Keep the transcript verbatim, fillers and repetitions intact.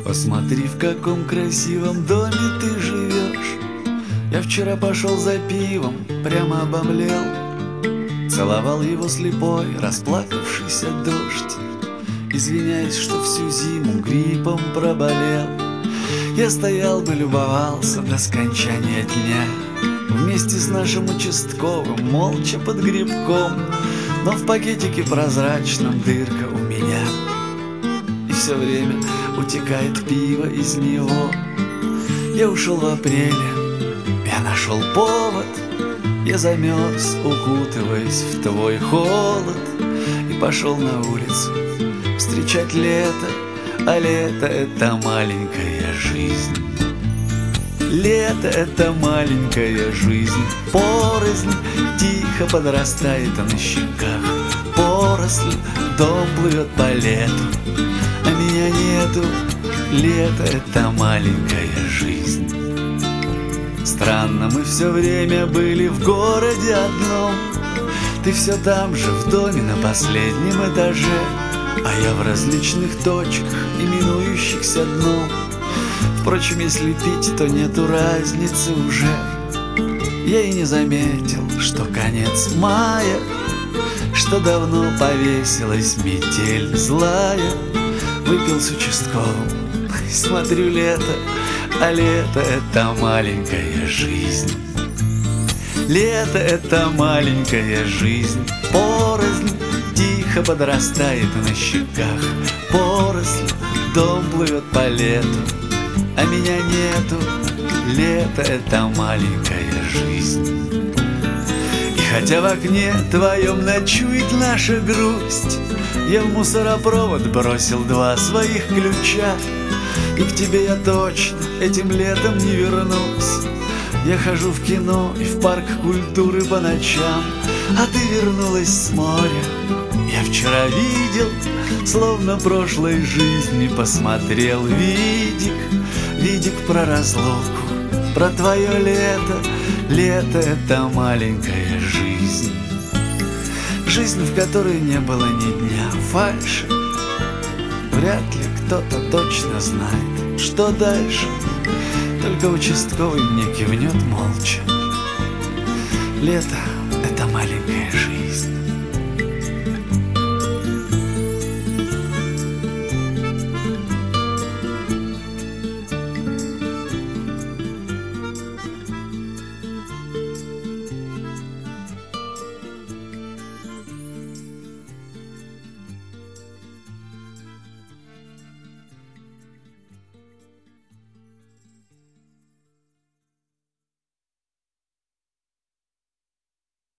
Посмотри, в каком красивом доме ты живешь. Я вчера пошел за пивом, прямо обомлел. Целовал его слепой, расплакавшийся дождь, извиняясь, что всю зиму гриппом проболел. Я стоял бы, любовался до скончания дня вместе с нашим участковым, молча под грибком. Но в пакетике прозрачном дырка у меня, и все время утекает пиво из него. Я ушел в апреле, я нашел повод. Я замерз, укутываясь в твой холод, и пошел на улицу встречать лето. А лето — это маленькая жизнь. Лето — это маленькая жизнь. Поросль тихо подрастает на щеках. Поросль, дом плывет по лету, а меня нету. Лето — это маленькая жизнь. Странно, мы все время были в городе одном. Ты все там же, в доме на последнем этаже, а я в различных точках, именующихся дном. Впрочем, если пить, то нету разницы уже. Я и не заметил, что конец мая, что давно повесилась метель злая. Выпил с участковым, смотрю лето, а лето — это маленькая жизнь. Лето — это маленькая жизнь. Поросль тихо подрастает на щеках. Поросль, дом плывет по лету, а меня нету. Лето — это маленькая жизнь. И хотя в окне твоем ночует наша грусть, я в мусоропровод бросил два своих ключа, и к тебе я точно этим летом не вернусь. Я хожу в кино и в парк культуры по ночам, а ты вернулась с моря. Я вчера видел, словно прошлой жизни посмотрел видик, видик про разлуку, про твое лето. Лето — это маленькая жизнь. Жизнь, в которой не было ни дня фальши. Вряд ли кто-то точно знает, что дальше. Только участковый мне кивнет молча. Лето — это маленькая жизнь.